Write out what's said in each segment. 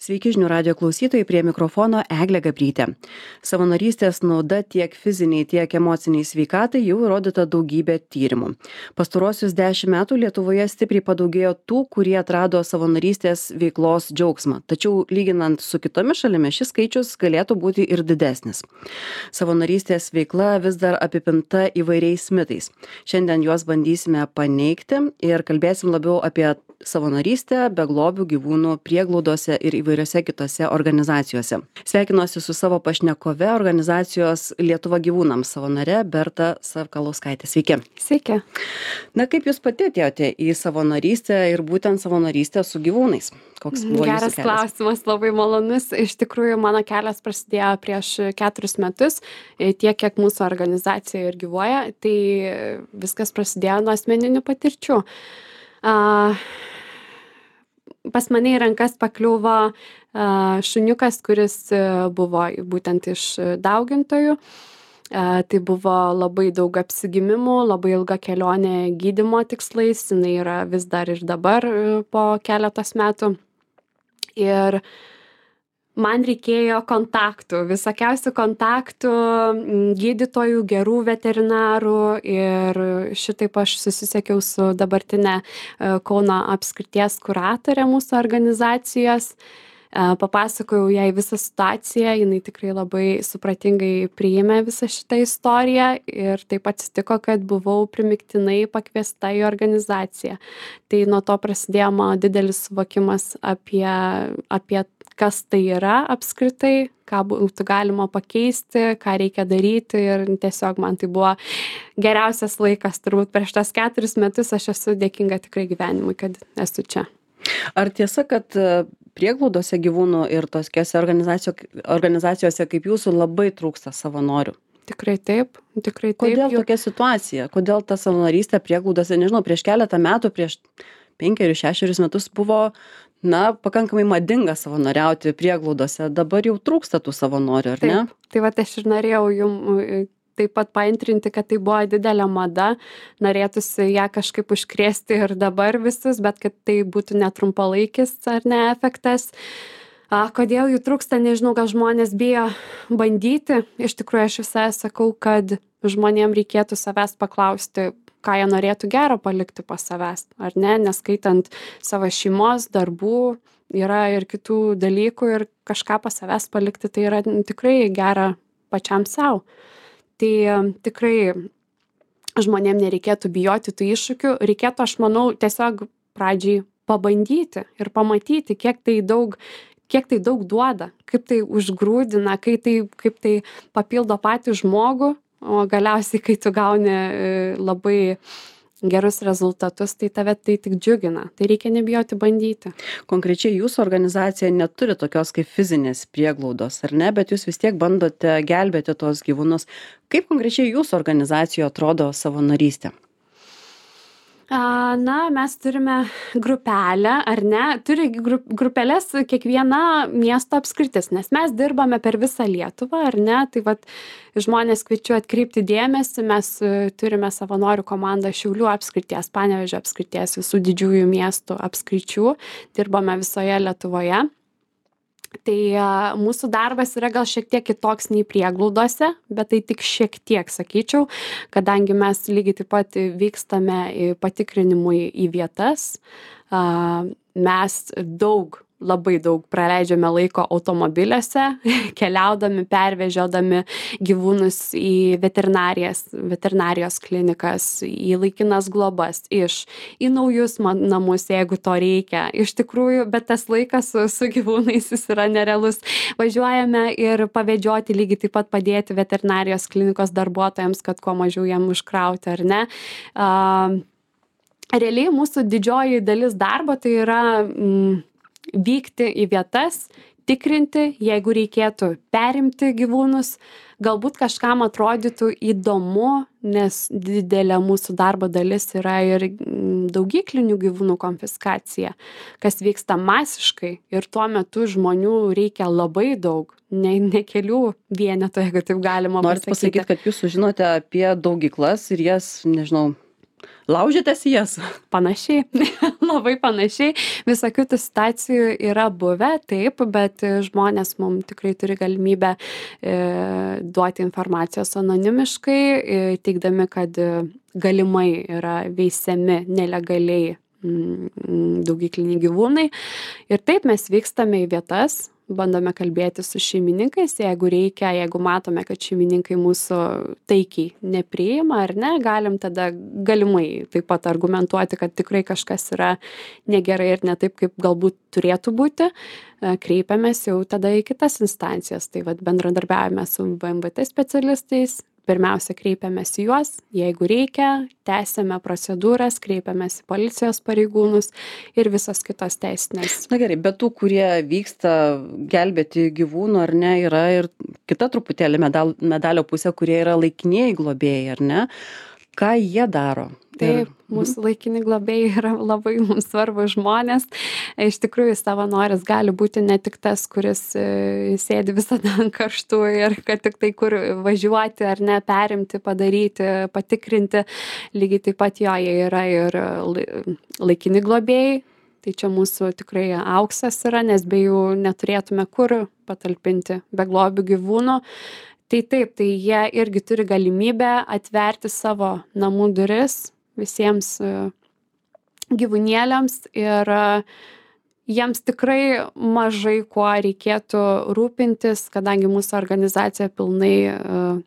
Sveiki žinių radio klausytojai, prie mikrofono Eglė Gabrytė. Savanorystės nauda tiek fiziniai, tiek emociniai sveikatai jau įrodyta daugybė tyrimų. Pastarosius 10 metų Lietuvoje stipriai padaugėjo tų, kurie atrado savanorystės veiklos džiaugsmą. Tačiau lyginant su kitomis šalimis šis skaičius galėtų būti ir didesnis. Savanorystės veikla vis dar apipinta įvairiais mitais. Šiandien juos bandysime paneigti ir kalbėsim labiau apie savanorystę beglobių gyvūnų prieglaudose ir įvairiose kitose organizacijose. Sveikinuosi su savo pašnekove organizacijos Lietuva gyvūnams savanore Berta Sakalauskaitė. Sveiki. Sveiki. Na, kaip jūs pati atėjote į savanorystę ir būtent savanorystę su gyvūnais? Koks buvo Geras jūsų kelias? klausimas, labai malonus. Iš tikrųjų, mano kelias prasidėjo prieš 4 metus, tiek kiek mūsų organizacija ir gyvuoja, tai viskas prasidėjo nuo asmeninių patirčių. Pas mane į rankas pakliuvo šuniukas, kuris buvo būtent iš daugintojų. Tai buvo labai daug apsigimimų, labai ilga kelionė gydymo tikslais, jinai yra vis dar ir dabar po keletos metų. Ir man reikėjo kontaktų, visokiausių kontaktų, gydytojų, gerų veterinarų ir šitaip aš susisiekiau su dabartinė Kauno apskrities kuratorė mūsų organizacijos. Papasakojau jai visą situaciją, jinai tikrai labai supratingai priėmė visą šitą istoriją ir taip atsitiko, kad buvau primygtinai pakviesta į organizaciją. Tai nuo to prasidėjo mano didelis suvokimas apie kas tai yra apskritai, ką būtų galima pakeisti, ką reikia daryti ir tiesiog man tai buvo geriausias laikas. Turbūt prieš tas 4 metus aš esu dėkinga tikrai gyvenimui, kad esu čia. Ar tiesa, kad prieglaudose gyvūnų ir toskiose organizacijose kaip jūsų labai trūksta savanorių? Tikrai taip, tikrai taip. Kodėl tokia situacija? Kodėl ta savanorystė prieglaudose, nežinau, prieš keletą metų, prieš 5-6 metus buvo, pakankamai madinga savanoriauti prieglaudose. Dabar jau trūksta tų savanorių, ar ne? Taip, tai va aš ir norėjau jums taip pat paantrinti, kad tai buvo didelė mada, norėtųsi ją kažkaip užkrėsti ir dabar visus, bet kad tai būtų netrumpalaikis ar ne efektas. Kodėl jų trūksta, nežinau, gal žmonės bijo bandyti. Iš tikrųjų, aš visai sakau, kad žmonėm reikėtų savęs paklausti, ką jie norėtų gero palikti po savęs, ar ne, neskaitant savo šeimos, darbų, yra ir kitų dalykų ir kažką po savęs palikti, tai yra tikrai gera pačiam savo. Tai tikrai žmonėm nereikėtų bijoti tų iššūkių, reikėtų, aš manau, tiesiog pradžiai pabandyti ir pamatyti, kiek tai daug duoda, kaip tai užgrūdina, kaip tai papildo patį žmogų, o galiausiai, kai tu gauni labai gerus rezultatus, tai tave tai tik džiugina. Tai reikia nebijoti bandyti. Konkrečiai jūsų organizacija neturi tokios kaip fizinės prieglaudos, ar ne? Bet jūs vis tiek bandote gelbėti tuos gyvūnus. Kaip konkrečiai jūsų organizacijoje atrodo savanorystė? Mes turime grupelę, ar ne? Turi grupelės kiekviena miesto apskritis, nes mes dirbame per visą Lietuvą, ar ne? Tai vat žmonės kviečiu atkreipti dėmesį, mes turime savanorių komandą Šiaulių apskrities, Panevėžio apskrities, visų didžiųjų miestų apskričių, dirbame visoje Lietuvoje. Tai mūsų darbas yra gal šiek tiek kitoks nei prieglaudose, bet tai tik šiek tiek, sakyčiau, kadangi mes lygiai taip pat vykstame patikrinimui į vietas, mes labai daug praleidžiame laiko automobiliuose, keliaudami, pervežiodami gyvūnus į veterinarijos klinikas, į laikinas globas, į naujus namus, jeigu to reikia. Iš tikrųjų, bet tas laikas su gyvūnais jis yra nerealus. Važiuojame ir pavedžioti, lygiai taip pat padėti veterinarijos klinikos darbuotojams, kad kuo mažiau jiem užkrauti, ar ne. Realiai mūsų didžioji dalis darbo tai yra vykti į vietas, tikrinti, jeigu reikėtų perimti gyvūnus, galbūt kažkam atrodytų įdomu, nes didelė mūsų darbo dalis yra ir daugyklinių gyvūnų konfiskacija, kas vyksta masiškai ir tuo metu žmonių reikia labai daug, ne kelių vienetų, jeigu taip galima pasakyti. Norit pasakyti, kad jūs sužinote apie daugyklas ir jas, nežinau, Laužėtės į jas? Panašiai, labai panašiai. Visokių tų situacijų yra buvę, taip, bet žmonės mums tikrai turi galimybę duoti informacijos anonimiškai, teikdami, kad galimai yra veisiami nelegaliai daugykliniai gyvūnai. Ir taip mes vykstame į vietas, bandome kalbėti su šeimininkais, jeigu reikia, jeigu matome, kad šeimininkai mūsų taikiai nepriima ar ne, galim tada galimai taip pat argumentuoti, kad tikrai kažkas yra negerai ir ne taip, kaip galbūt turėtų būti. Kreipiamės jau tada į kitas instancijas. Tai vat bendradarbiavime su VMVT specialistais. Pirmiausia, kreipiamės į juos, jeigu reikia, tęsiame procedūras, kreipiamės į policijos pareigūnus ir visas kitos teisinės. Na gerai, bet tų, kurie vyksta gelbėti gyvūnų, ar ne, yra ir kita truputėlį medalio pusė, kurie yra laikinieji globėjai, ar ne? Ką jie daro? Taip, mūsų laikini globėjai yra labai mums svarbus žmonės. Iš tikrųjų, savanoris gali būti ne tik tas, kuris sėdi visada ant karštų ir kad tik tai kur važiuoti ar ne, perimti, padaryti, patikrinti. Lygiai taip pat jie yra ir laikini globėjai. Tai čia mūsų tikrai auksas yra, nes be jų neturėtume kur patalpinti beglobių gyvūnų. Tai taip, tai jie irgi turi galimybę atverti savo namų duris visiems gyvūnėliams ir jiems tikrai mažai kuo reikėtų rūpintis, kadangi mūsų organizacija pilnai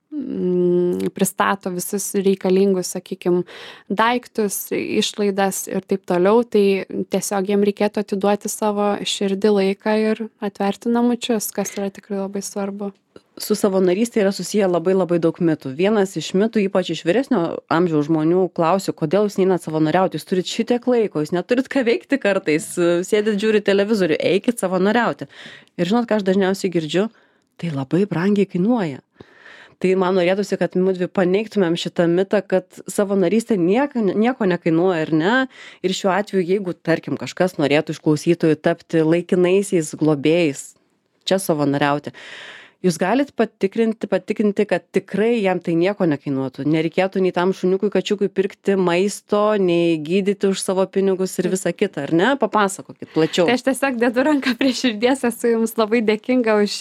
pristato visus reikalingus, sakykime, daiktus, išlaidas ir taip toliau, tai tiesiog jiem reikėtų atiduoti savo širdį, laiką ir atverti namučius, kas yra tikrai labai svarbu. Su savanorystė yra susiję labai daug mitų. Vienas iš mitų, ypač iš vyresnio amžiaus žmonių, klausiu, kodėl jūs neinat savanoriauti, jūs turit šitiek laiko, jūs neturit ką veikti kartais, sėdit, žiūri televizorių, eikit savanoriauti. Ir žinot, ką aš dažniausiai girdžiu, tai labai brangiai kainuoja. Tai man norėtųsi, kad mudvi paneigtumėm šitą mitą, kad savanorystė nieko nekainuoja, ar ne? Ir šiuo atveju, jeigu, tarkim, kažkas norėtų iš klausytojų tapti laikinaisiais globėjais, čia savanoriauti, jūs galit patikrinti, kad tikrai jam tai nieko nekainuotų. Nereikėtų nei tam šuniukui, kačiukui pirkti maisto, nei gydyti už savo pinigus ir visa kita, ar ne? Papasakokit plačiau. Tai aš tiesiog dedu ranką prie širdies, esu jums labai dėkinga už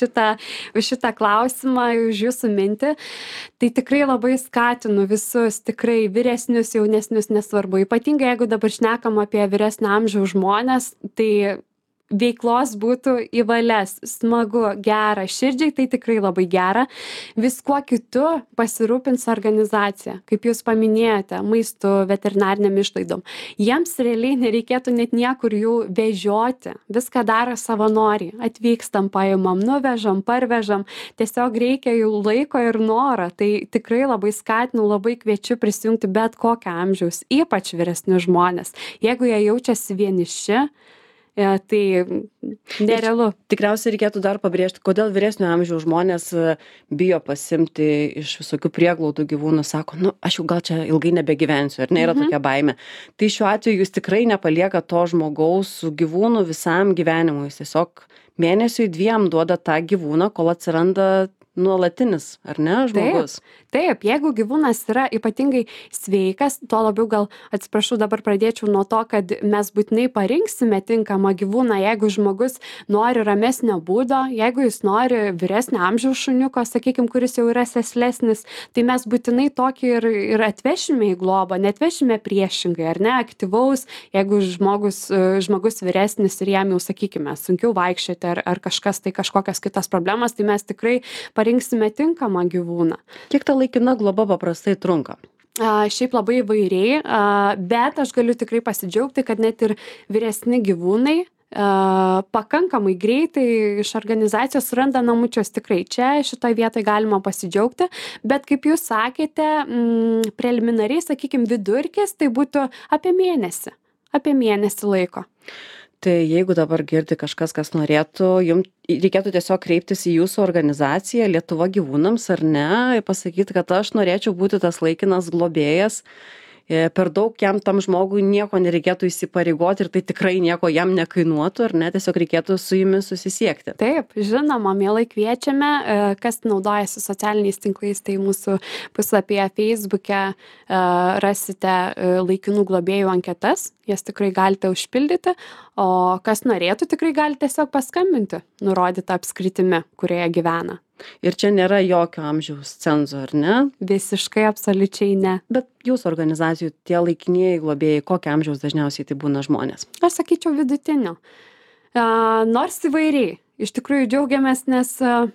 šitą klausimą, už jūsų mintį. Tai tikrai labai skatinu visus, tikrai vyresnius, jaunesnius, nesvarbu. Ypatingai, jeigu dabar šnekam apie vyresnio amžiaus žmonės, tai veiklos būtų į valias, smagu, gera, širdžiai tai tikrai labai gera. Viskuo kitu pasirūpins organizacija, kaip jūs paminėjote, maistu, veterinariniam išlaidom. Jiems realiai nereikėtų net niekur jų vežioti, viską daro savanoriai, atvykstam, paimam, nuvežam, parvežam, tiesiog reikia jų laiko ir noro, tai tikrai labai skatinu, labai kviečiu prisijungti bet kokią amžiaus, ypač vyresnius žmonės. Jeigu jie jaučiasi vieniši, tai nerealu. Tikriausiai reikėtų dar pabrėžti, kodėl vyresnio amžiaus žmonės bijo pasimti iš visokių prieglaudų gyvūnų, sako, aš jau gal čia ilgai nebegyvensiu, ar ne, yra tokia baimė. Tai šiuo atveju jūs tikrai nepalieka to žmogaus su gyvūnu visam gyvenimui, jis tiesiog mėnesiui 2 duoda tą gyvūną, kol atsiranda nuolatinis, ar ne, žmogus? Taip, jeigu gyvūnas yra ypatingai sveikas, tuo labiau gal, atsiprašau, dabar pradėčiau nuo to, kad mes būtinai parinksime tinkamą gyvūną, jeigu žmogus nori ramesnio būdo, jeigu jis nori vyresnio amžiaus šuniuko, sakykime, kuris jau yra seslesnis, tai mes būtinai tokį ir atvešime į globą, neatvešime priešingai, ar ne, aktyvaus, jeigu žmogus vyresnis ir jam jau, sakykime, sunkiau vaikščioti ar kažkas tai kažkokias kitas problemas, tai mes tikrai parinksime tinkamą gyvūną. Kiek ta laikina globa paprastai trunka? Šiaip labai įvairiai, bet aš galiu tikrai pasidžiaugti, kad net ir vyresni gyvūnai pakankamai greitai iš organizacijos suranda namučius. Tikrai čia šitoje vietoje galima pasidžiaugti, bet kaip jūs sakėte, preliminariai, sakykime, vidurkis tai būtų apie mėnesį laiko. Tai jeigu dabar girdi kažkas, kas norėtų, jums reikėtų tiesiog kreiptis į jūsų organizaciją Lietuva gyvūnams, ar ne, ir pasakyti, kad aš norėčiau būti tas laikinas globėjas per daug jam tam žmogui nieko nereikėtų įsipareigoti ir tai tikrai nieko jam nekainuotų, ar ne, tiesiog reikėtų su jumis susisiekti. Taip, žinoma, mielai kviečiame, kas naudojasi socialiniais tinklais, tai mūsų puslapyje Facebook'e rasite laikinų globėjų anketas, jas tikrai galite užpildyti, o kas norėtų, tikrai galite tiesiog paskambinti, nurodytą apskritimi, kurioje gyvena. Ir čia nėra jokio amžiaus cenzo, ar ne? Visiškai, absoliučiai ne. Bet jūsų organizacijų tie laikinieji globėjai, kokio amžiaus dažniausiai tai būna žmonės? Aš sakyčiau vidutinio. Nors įvairiai. Iš tikrųjų džiaugiamės, nes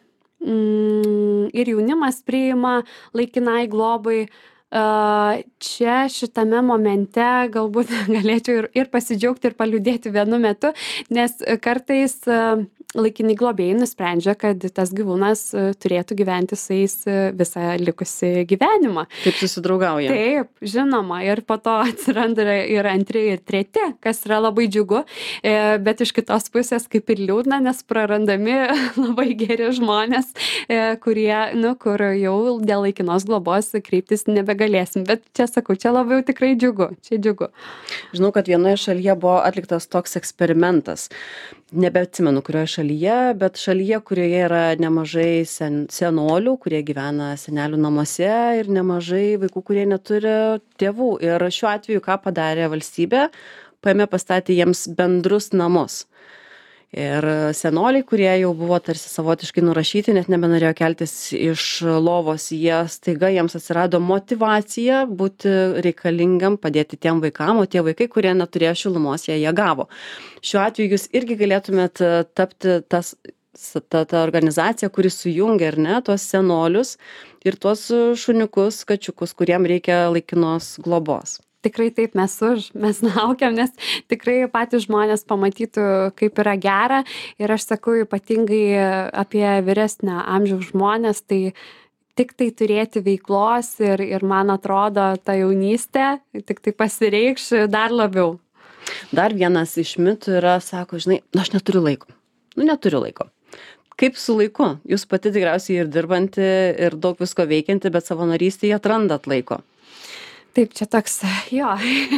ir jaunimas priima laikinai globai. Čia šitame momente galbūt galėčiau ir pasidžiaugti ir paliūdėti vienu metu, nes kartais laikini globėjai nusprendžia, kad tas gyvūnas turėtų gyventi su jais visą likusį gyvenimą. Taip susidraugauja. Taip, žinoma, ir po to atsiranda ir antri, ir treti, kas yra labai džiugu, bet iš kitos pusės kaip ir liūdna, nes prarandami labai geri žmonės, kur jau dėl laikinos globos kreiptis nebegalėsim. Bet čia sakau, čia labiau tikrai džiugu, čia džiugu. Žinau, kad vienoje šalyje buvo atliktas toks eksperimentas. Nebeatsimenu, kurioje šalyje, bet šalyje, kurioje yra nemažai senolių, kurie gyvena senelių namuose ir nemažai vaikų, kurie neturi tėvų. Ir šiuo atveju, ką padarė valstybė, paėmė pastatė jiems bendrus namus. Ir senoliai, kurie jau buvo tarsi savotiškai nurašyti, net nebenorėjo keltis iš lovos, staiga jiems atsirado motyvacija būti reikalingam, padėti tiem vaikam, o tie vaikai, kurie neturėjo šilumos, jie gavo. Šiuo atveju jūs irgi galėtumėt tapti ta organizacija, kuri sujungia, ar ne, tuos senolius ir tuos šuniukus, kačiukus, kuriem reikia laikinos globos. Tikrai taip, mes laukiam, nes tikrai patys žmonės pamatytų, kaip yra gera. Ir aš sakau, ypatingai apie vyresnio amžiaus žmonės, tai tik tai turėti veiklos ir man atrodo, ta jaunystė tik tai pasireikš dar labiau. Dar vienas iš mitų yra, sako, žinai, aš neturiu laiko. Neturiu laiko. Kaip su laiku? Jūs pati tikriausiai ir dirbanti, ir daug visko veikianti, bet savanorystėje atrandat laiko. Taip, čia toks, jo,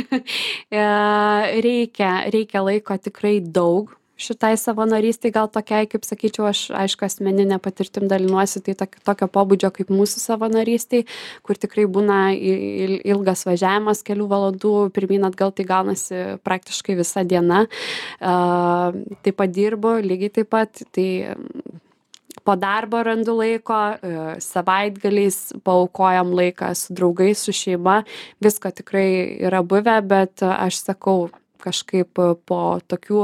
reikia laiko tikrai daug šitai savanorystei, gal tokiai, kaip sakyčiau, aš aišku asmeninę patirtim dalinuosi, tai tokio pobūdžio kaip mūsų savanorystei, kur tikrai būna ilgas važiavimas kelių valandų, pirmyn atgal tai gaunasi praktiškai visa diena. Taip pat dirbu, lygiai taip pat, tai po darbo randu laiko, savaitgaliais paaukojam laiką su draugais, su šeima, visko tikrai yra buvę, bet aš sakau, kažkaip po tokių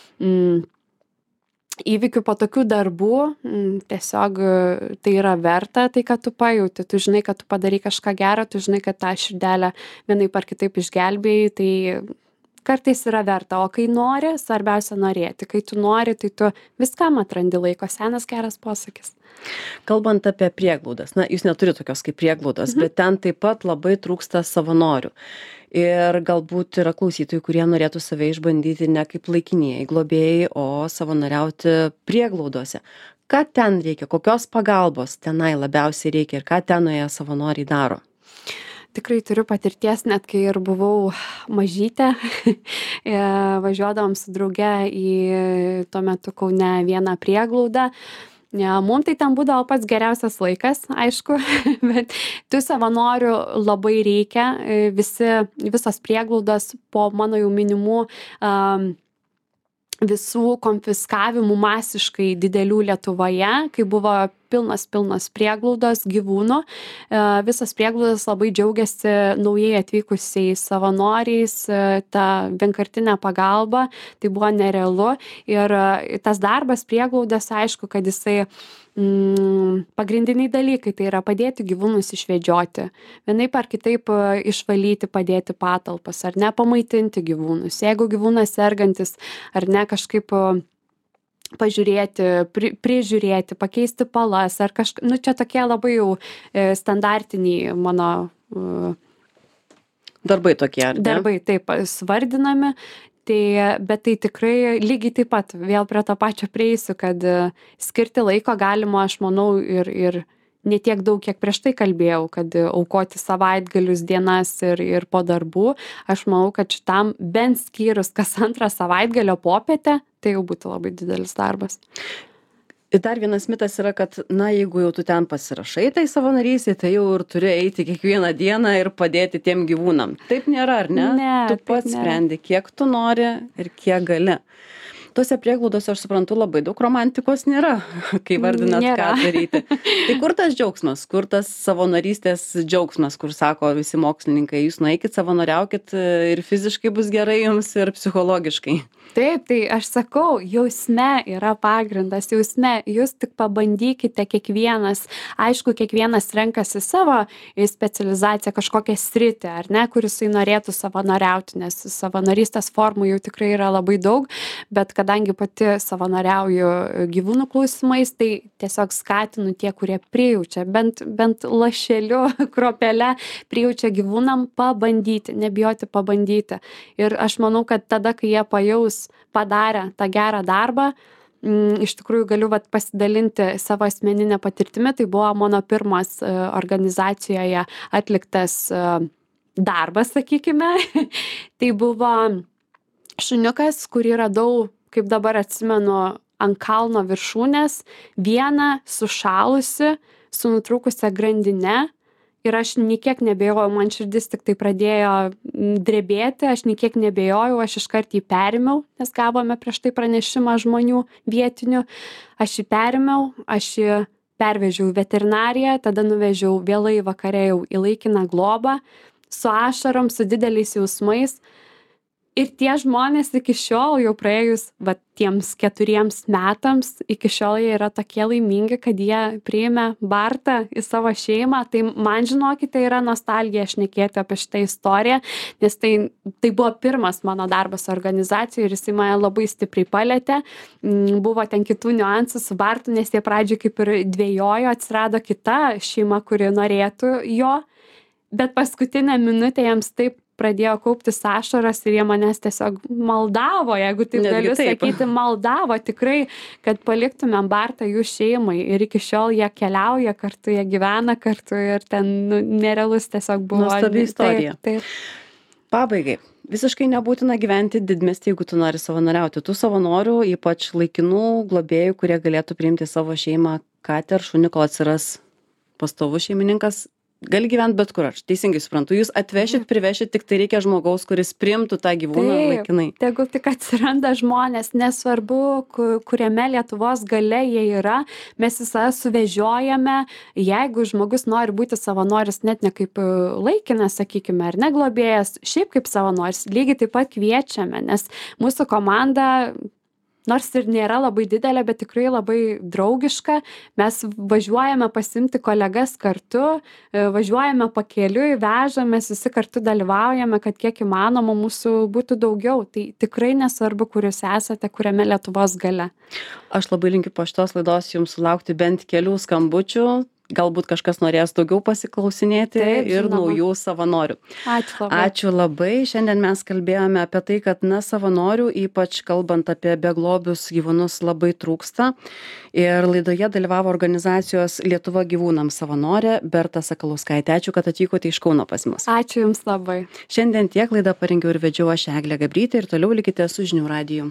įvykių, po tokių darbų, tiesiog tai yra verta, tai kad tu pajauti, tu žinai, kad tu padarai kažką gerą, tu žinai, kad tą širdelę vienaip ar kitaip išgelbėjai, tai kartais yra verta, o kai nori, svarbiausia norėti. Kai tu nori, tai tu viskam atrandi laiko. Senas geras posakis. Kalbant apie prieglaudas, jūs neturite tokios kaip prieglaudos, bet ten taip pat labai trūksta savanorių. Ir galbūt yra klausytojų, kurie norėtų save išbandyti ne kaip laikinieji globėjai, o savanoriauti prieglaudose. Ką ten reikia, kokios pagalbos tenai labiausiai reikia ir ką tenoje savanoriai daro? Tikrai turiu patirties, net kai ir buvau mažytė, važiuodavom su drauge į tuo metu Kaune vieną prieglaudą. Mums tai ten būdavo pats geriausias laikas, aišku, bet tų savanorių labai reikia. Visos prieglaudos po mano jau minimų visų konfiskavimų masiškai didelių Lietuvoje, kai buvo pilnos prieglaudos gyvūnų. Visas prieglaudas labai džiaugiasi naujai atvykusiais savanoriais, ta vienkartinė pagalba, tai buvo nerealu. Ir tas darbas prieglaudas, aišku, kad jisai pagrindiniai dalykai, tai yra padėti gyvūnus išvedžioti, vienaip ar kitaip išvalyti, padėti patalpas, ar ne, pamaitinti gyvūnus. Jeigu gyvūnas sergantis, ar ne, kažkaip pažiūrėti, prižiūrėti, pakeisti palas, ar kažkaip, čia tokie labai jau standartiniai mano darbai tokie, ar ne? Darbai, taip, svardinami. Bet tai tikrai lygiai taip pat, vėl prie to pačio prieisiu, kad skirti laiko galima, aš manau, ir ne tiek daug, kiek prieš tai kalbėjau, kad aukoti savaitgalius, dienas ir po darbų. Aš manau, kad šitam bent skyrus kas antrą savaitgalio popietę, tai jau būtų labai didelis darbas. Ir dar vienas mitas yra, kad, jeigu jau tu ten pasirašai tai savanorystė, tai jau ir turi eiti kiekvieną dieną ir padėti tiem gyvūnam. Taip nėra, ar ne? Ne, tu pats sprendi, kiek tu nori ir kiek gali. Tuose prieglaudose, aš suprantu, labai daug romantikos nėra, kai vardinat, ką daryti. Tai kur tas džiaugsmas, kur tas savanorystės džiaugsmas, kur sako visi mokslininkai, jūs nueikit, savanoriaukit ir fiziškai bus gerai jums ir psichologiškai. Taip, tai aš sakau, jausme yra pagrindas, jausme, jūs tik pabandykite kiekvienas, aišku, kiekvienas renkasi savo specializaciją, kažkokią sritį, ar ne, kur jisai norėtų savanoriauti, nes savanorystės formų jau tikrai yra labai daug, bet kadangi pati savanoriauju gyvūnų klausimais, tai tiesiog skatinu tie, kurie prijaučia, bent lašeliu, kropelę prijaučia gyvūnam, pabandyti, nebijoti pabandyti. Ir aš manau, kad tada, kai jie pajaus padarę tą gerą darbą, iš tikrųjų galiu pasidalinti savo asmeninę patirtimį. Tai buvo mano pirmas organizacijoje atliktas darbas, sakykime. Tai buvo šuniukas, kurį radau, kaip dabar atsimenu, ant kalno viršūnės, vieną sušalusi, su nutrūkusia grandine. Ir aš niekiek nebejojau, man širdis tik tai pradėjo drebėti, aš niekiek nebejojau, aš iškart jį perėmiau, nes gavome prieš tai pranešimą žmonių vietinių. Aš jį perėmiau, aš jį pervežiau į veterinariją, tada nuvežiau vėlai vakare jau į laikiną globą, su ašarom, su dideliais jausmais. Ir tie žmonės iki šiol, jau praėjus tiems 4 metams, iki šiol jie yra tokie laimingi, kad jie priėmė Bartą į savo šeimą. Tai man, žinokite, yra nostalgija šnekėti apie šitą istoriją, nes tai buvo pirmas mano darbas organizacijoje ir jisai mane labai stipriai palietė. Buvo ten kitų niuansų su Bartu, nes jie pradžioj kaip ir dvejojo, atsirado kita šeima, kuri norėtų jo, bet paskutinę minutę jiems taip pradėjo kauptis ašaras ir jie manęs tiesiog maldavo, jeigu taip galiu sakyti, maldavo tikrai, kad paliktumėm Bartą jų šeimai. Ir iki šiol jie keliauja kartu, jie gyvena kartu ir ten nerealus tiesiog buvo. Nuostabi istorija. Taip. Pabaigai. Visiškai nebūtina gyventi didmiestį, jeigu tu nori savanoriauti. Tų savanorių, ypač laikinų globėjų, kurie galėtų priimti savo šeimą, katę ar šunį, kol atsiras pastovus šeimininkas, gali gyventi bet kur, aš teisingai suprantu. Jūs atvešit, privešit, tik tai reikia žmogaus, kuris priimtų tą gyvūną laikinai. Tegul tik atsiranda žmonės, nesvarbu, kuriame Lietuvos gale jie yra, mes visą suvežiojame. Jeigu žmogus nori būti savanoris, net ne kaip laikinas, sakykime, ar ne globėjas, šiaip kaip savanoris, lygiai taip pat kviečiame, nes mūsų komanda, nors ir nėra labai didelė, bet tikrai labai draugiška. Mes važiuojame pasimti kolegas kartu, važiuojame pakeliui, vežamės, visi kartu dalyvaujame, kad kiek įmanoma mūsų būtų daugiau. Tai tikrai nesvarbu, kur jūs esate, kuriame Lietuvos gale. Aš labai linkiu po šitos laidos jums sulaukti bent kelių skambučių. Galbūt kažkas norės daugiau pasiklausinėti. Taip, ir naujų savanorių. Ačiū labai. Ačiū labai. Šiandien mes kalbėjome apie tai, kad savanorių, ypač kalbant apie beglobius gyvūnus, labai trūksta. Ir laidoje dalyvavo organizacijos Lietuva gyvūnams savanorė Berta Sakalauskaitė. Ačiū, kad atvykote iš Kauno pas mus. Ačiū Jums labai. Šiandien tiek laidą parengiau ir vedžiau aš Eglė Gabrytė ir toliau likite su Žinių radiju.